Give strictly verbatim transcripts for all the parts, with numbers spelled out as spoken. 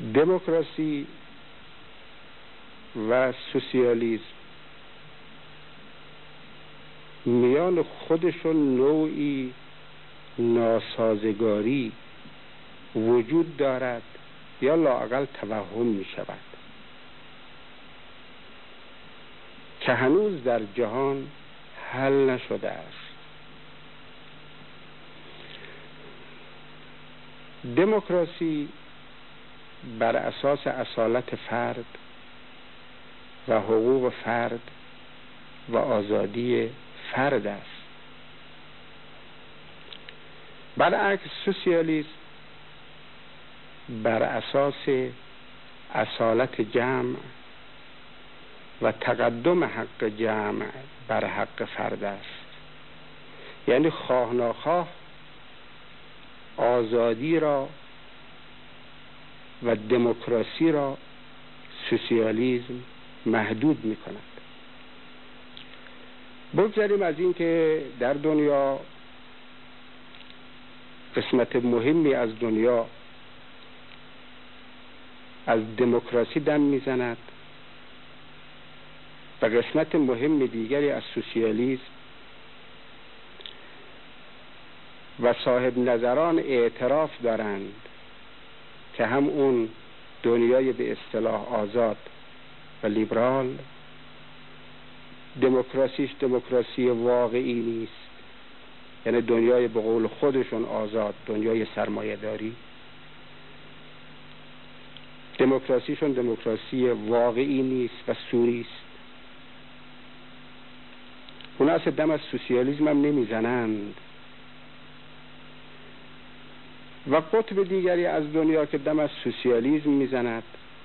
دموکراسی و سوسیالیسم میان خودشون نوعی ناسازگاری وجود دارد یا لااقل توهم می شود که هنوز در جهان حل نشده است. دموکراسی بر اساس اصالت فرد و حقوق فرد و آزادی فرد است. برعکس سوسیالیسم بر اساس اصالت جمع و تقدم حق جمع بر حق فرد است. یعنی خواه ناخواه آزادی را و دموکراسی را سوسیالیسم محدود می کند. بگذاریم از این که در دنیا قسمت مهمی از دنیا از دموکراسی دم میزند و قسمت مهم دیگری از سوسیالیسم و صاحب نظران اعتراف دارند که هم اون دنیای به اصطلاح آزاد و لیبرال دموکراسیش دموکراسی واقعی نیست، یعنی دنیای به قول خودشون آزاد، دنیای سرمایه داری، دموکراسیشون دموکراسی واقعی نیست و سوری است. اونا اصلا دم از سوسیالیسم هم نمیزنند. و قطب دیگری از دنیا که دم از سوسیالیسم میزند،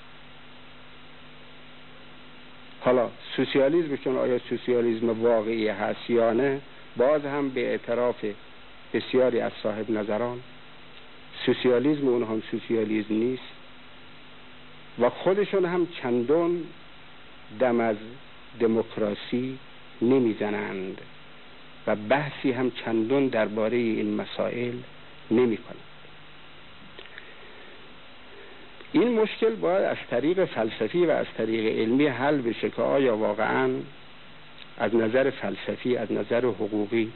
حالا سوسیالیسمشون آیا سوسیالیسم واقعی هست یا نه، باز هم به اعتراف بسیاری از صاحب نظران سوسیالیسم اون هم سوسیالیسم نیست و خودشون هم چندان دم از دموکراسی نمیزنند و بحثی هم چندان درباره این مسائل نمی کنند. این مشکل باید از طریق فلسفی و از طریق علمی حل بشه که آیا واقعاً از نظر فلسفی، از نظر حقوقی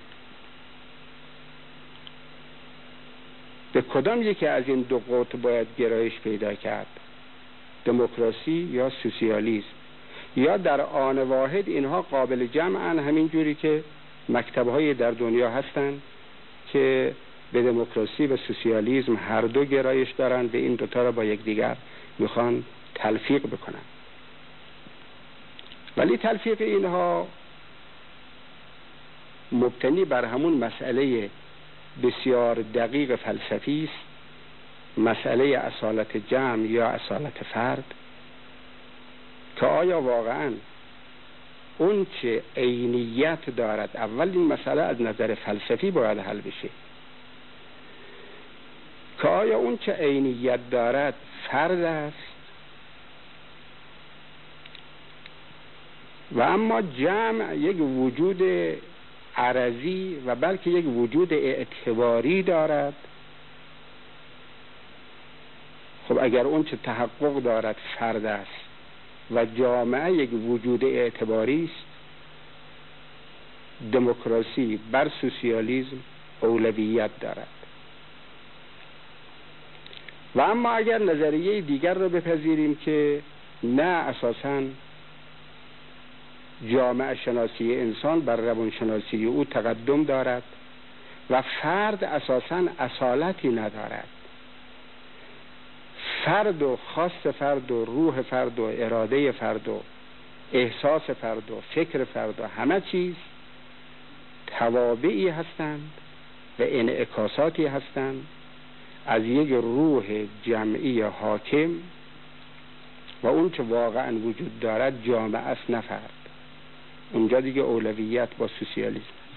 به کدام یکی از این دو قطب باید گرایش پیدا کرد، دموکراسی یا سوسیالیسم، یا در آن واحد اینها قابل جمعن، همین جوری که مکتب‌های در دنیا هستند که به دموکراسی و سوسیالیسم هر دو گرایش دارند، به این دوتا را با یکدیگر میخوان تلفیق بکنن. ولی تلفیق اینها مبتنی بر همون مسئله بسیار دقیق فلسفی است، مسئله اصالت جمع یا اصالت فرد، که آیا واقعاً اون چه عینیت دارد، اول این مسئله از نظر فلسفی باید حل بشه که آیا اون چه عینیت دارد فرد است و اما جمع یک وجود عرضی و بلکه یک وجود اعتباری دارد. خب اگر اون چه تحقق دارد فرد است و جامعه یک وجود اعتباری است، دموکراسی بر سوسیالیسم اولویت دارد. و اما اگر نظریه دیگر رو بپذیریم که نه، اساساً جامعه شناسی انسان بر روان شناسی او تقدم دارد و فرد اساساً اصالتی ندارد، فرد و خواست فرد و روح فرد و اراده فرد و احساس فرد و فکر فرد و همه چیز توابعی هستند و انعکاساتی هستند از یک روح جمعی حاکم و اون که واقعا وجود دارد جامعه است نه فرد. اونجا دیگه اولویت با سوسیالیسم است.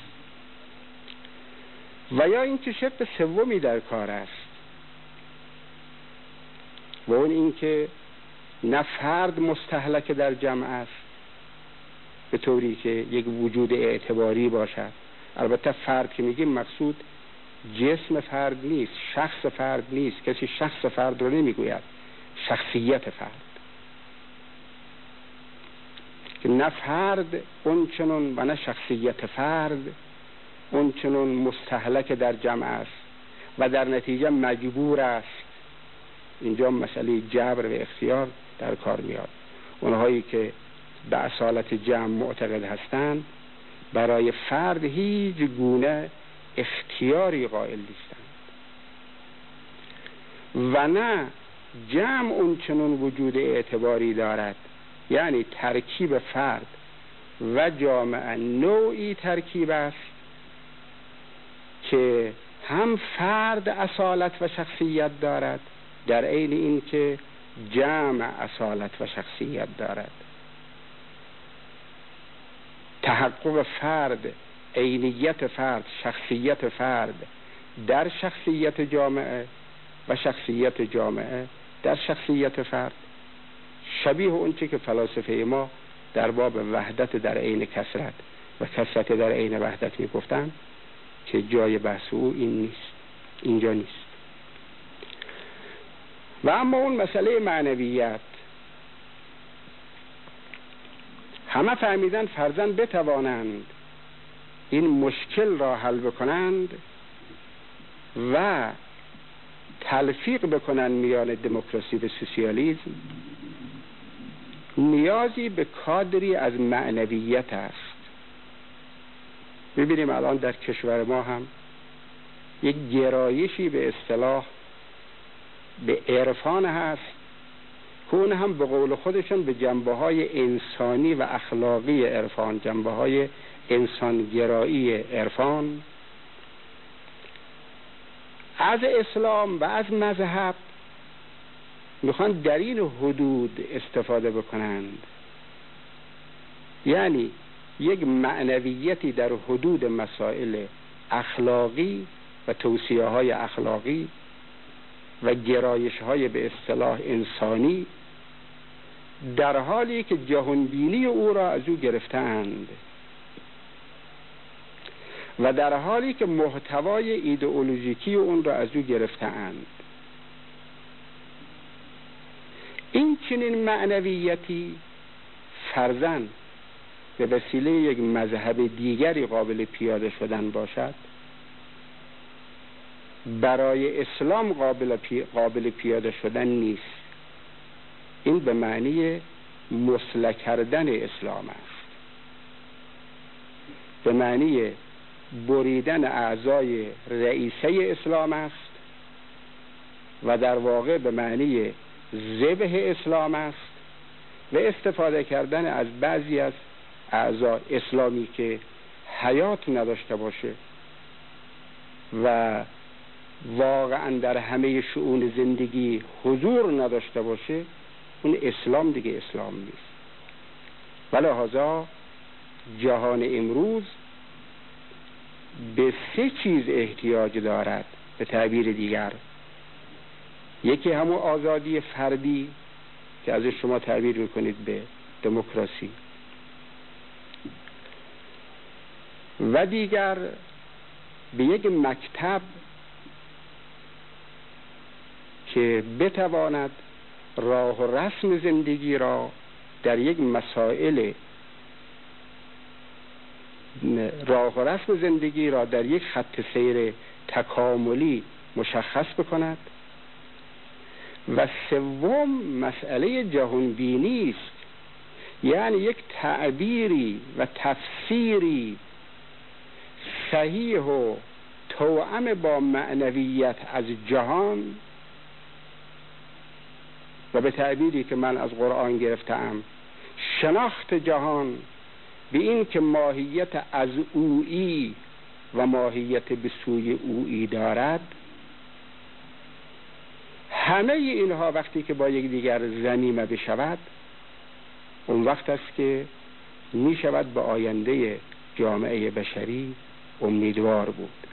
و یا این که شق سومی در کار است و اون این که نه فرد مستهلک در جمع است به طوری که یک وجود اعتباری باشد. البته فرد که میگیم مقصود جسم فرد نیست، شخص فرد نیست، کسی شخص فرد رو نمیگوید، شخصیت فرد، که نه فرد اون چنون و نه شخصیت فرد اون چنون مستهلک در جمع است و در نتیجه مجبور است. اینجا مسئله جبر و اختیار در کار میاد. اونهایی که به اصالت جمع معتقد هستند برای فرد هیچ گونه اختیاری قائل نیستند و نه جمع اون چنون وجود اعتباری دارد، یعنی ترکیب فرد و جامعه نوعی ترکیب است که هم فرد اصالت و شخصیت دارد در عین این که جمع اصالت و شخصیت دارد. تحقق فرد، عینیت فرد، شخصیت فرد در شخصیت جامعه و شخصیت جامعه در شخصیت فرد، شبیه اون چی که فلاسفه ما در باب وحدت در عین کثرت و کثرت در عین وحدت میگفتن که جای بحث او این نیست، اینجا نیست. و اما اون مسئله معنویت، همه فهمیدن فرزن بتوانند این مشکل را حل بکنند و تلفیق بکنند میان دموکراسی و سوسیالیسم، نیازی به کادری از معنویت است. ببینیم الان در کشور ما هم یک گرایشی به اصطلاح به عرفان هست که اون هم به قول خودشون به جنبه های انسانی و اخلاقی عرفان، جنبه های انسانگرایی عرفان از اسلام و از مذهب میخوان در این حدود استفاده بکنند، یعنی یک معنویتی در حدود مسائل اخلاقی و توصیه های اخلاقی و گرایش های به اصطلاح انسانی، در حالی که جهانبینی او را از او گرفتند و در حالی که محتوای ایدئولوژیکی اون را از او گرفتند. این چنین معنویتی فرزن به وسیله یک مذهب دیگری قابل پیاده شدن باشد، برای اسلام قابل, پی... قابل پیاده شدن نیست. این به معنی مسلح کردن اسلام است، به معنی بریدن اعضای رئیسه اسلام است و در واقع به معنی ذبح اسلام است و استفاده کردن از بعضی از اعضای اسلامی که حیات نداشته باشه و واقعا در همه شؤون زندگی حضور نداشته باشه، اون اسلام دیگه اسلام نیست. ولهذا جهان امروز به سه چیز احتیاج دارد، به تعبیر دیگر یکی همون آزادی فردی که از شما تعبیر میکنید به دموکراسی، و دیگر به یک مکتب که بتواند راه و رسم زندگی را در یک مسائل راه و رسم زندگی را در یک خط سیر تکاملی مشخص بکند. و سوم مسئله جهانبینی است، یعنی یک تعبیری و تفسیری صحیح و توأم با معنویت از جهان، و به تعبیری که من از قرآن گرفتم، شناخت جهان به این که ماهیت از اویی و ماهیت به سوی اویی دارد. همه اینها وقتی که با یک دیگر ضمیمه بشود، اون وقت است که می شود به آینده جامعه بشری امیدوار بود.